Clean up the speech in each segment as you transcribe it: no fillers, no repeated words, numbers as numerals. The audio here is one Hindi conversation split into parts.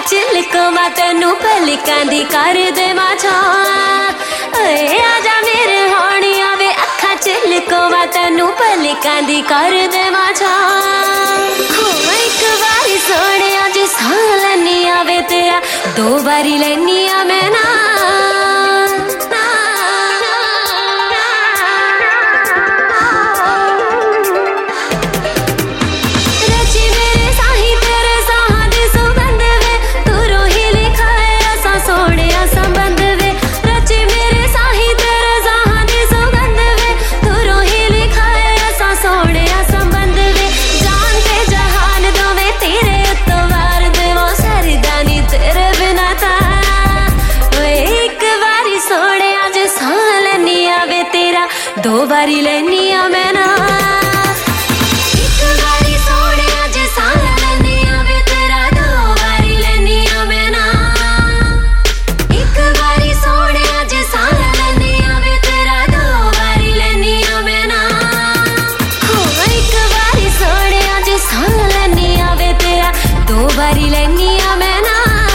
चिलकवा तेनू पलिकां दी कर देवां छां। आजा मेरे होणिया वे अखां चिलकवा तेनू पलिकां दी कर देवां छां। एक बारी सोहणिया जे सां लैनी आवे तेरा, दो बारी लैनी आ मैं ना। दो बारी लैनी आ मैं ना। एक बारी सोहणिया जे सां लैनी आवे तेरा, दो बारी लैनी आ मैं ना। एक बारी सोहणिया जे सां लैनी आवे तेरा, दो बारी लैनी आ मैं ना। एक बारी सोहणिया जे सां लैनी आवे तेरा, दो बारी लैनी आ मैं ना।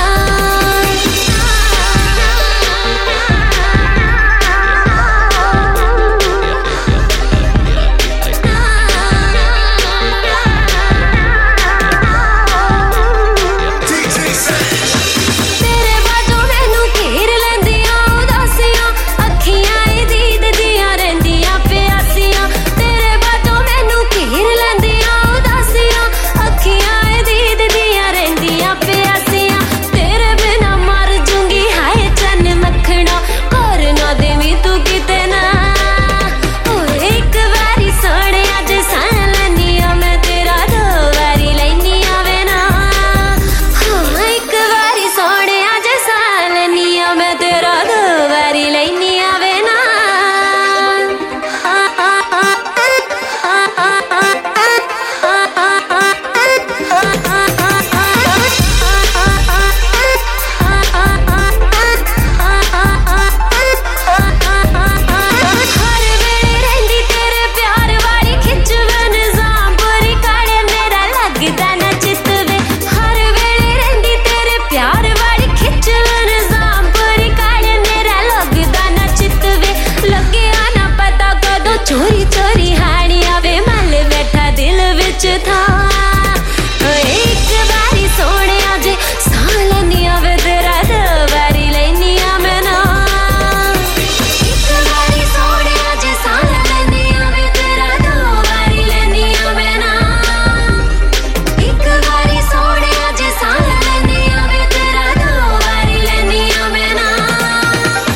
चोरी चोरी हाणी आवे मल बैठा दिल विच था। एक बारी सोहणिया जे सां लैनी आवे तेरा, दो बारी लैनी आ मैं ना। एक बारी सोहणिया जे सां लैनी आवे तेरा, दो बारी लैनी आ मैं ना। एक बारी सोहणिया जे सां लैनी आवे तेरा, दो बारी लैनी आ मैं ना।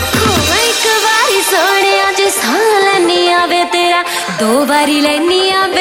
एक बारी सोहणिया जे सां लैनी आवे तेरा, दो बारी लैनी आ।